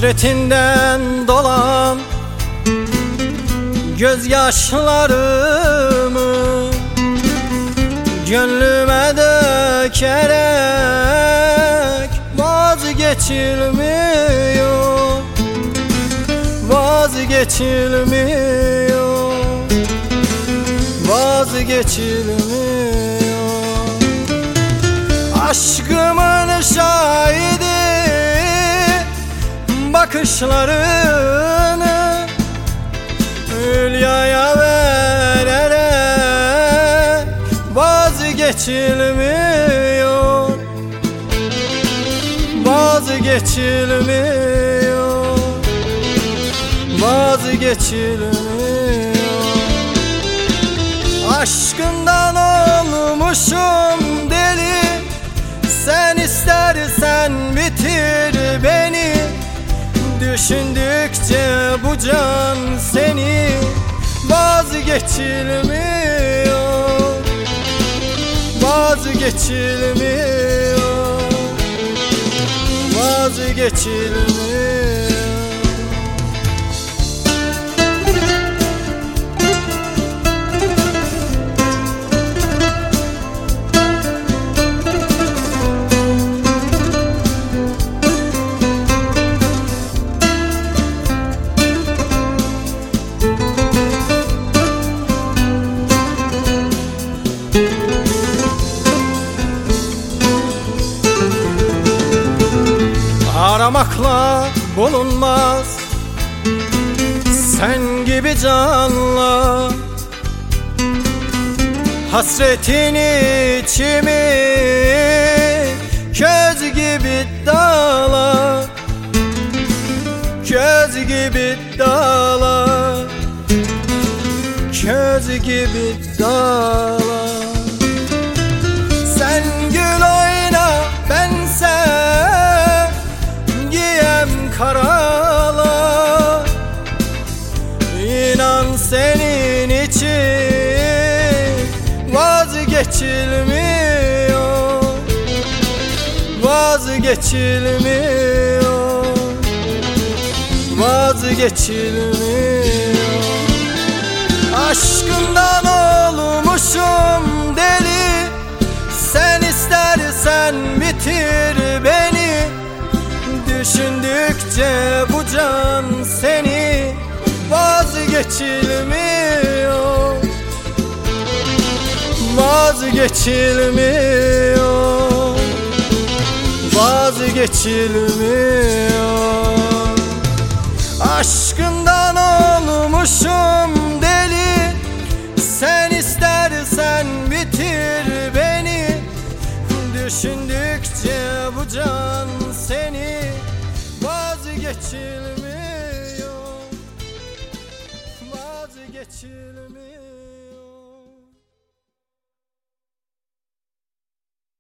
Hasretinden dolan gözyaşlarımı gönlüme dökerek vazgeçilmiyor, vazgeçilmiyor, vazgeçilmiyor. Aşkımın şahidi bakışlarını hülyaya vererek vazgeçilmiyor, vazgeçilmiyor, vazgeçilmiyor. Aşkından olmuşum deli, sen istersen bitir beni. Düşündükçe bu can seni vazgeçilmiyor, vazgeçilmiyor, vazgeçilmiyor. Aramakla bulunmaz sen gibi canla, hasretin içimi köz gibi dağla, köz gibi dağla, köz gibi dağla. Sen gül oyna bense karala, İnan senin için vazgeçilmiyor, vazgeçilmiyor, vazgeçilmiyor. Aşkından olmuşum deli, sen istersen bitir beni. Düşündükçe bu can seni vazgeçilmiyor, vazgeçilmiyor, vazgeçilmiyor. Aşkından olmuşum deli, sen istersen bitir beni. Düşündükçe bu can seni vazgeçilmiyor, vazgeçilmiyor.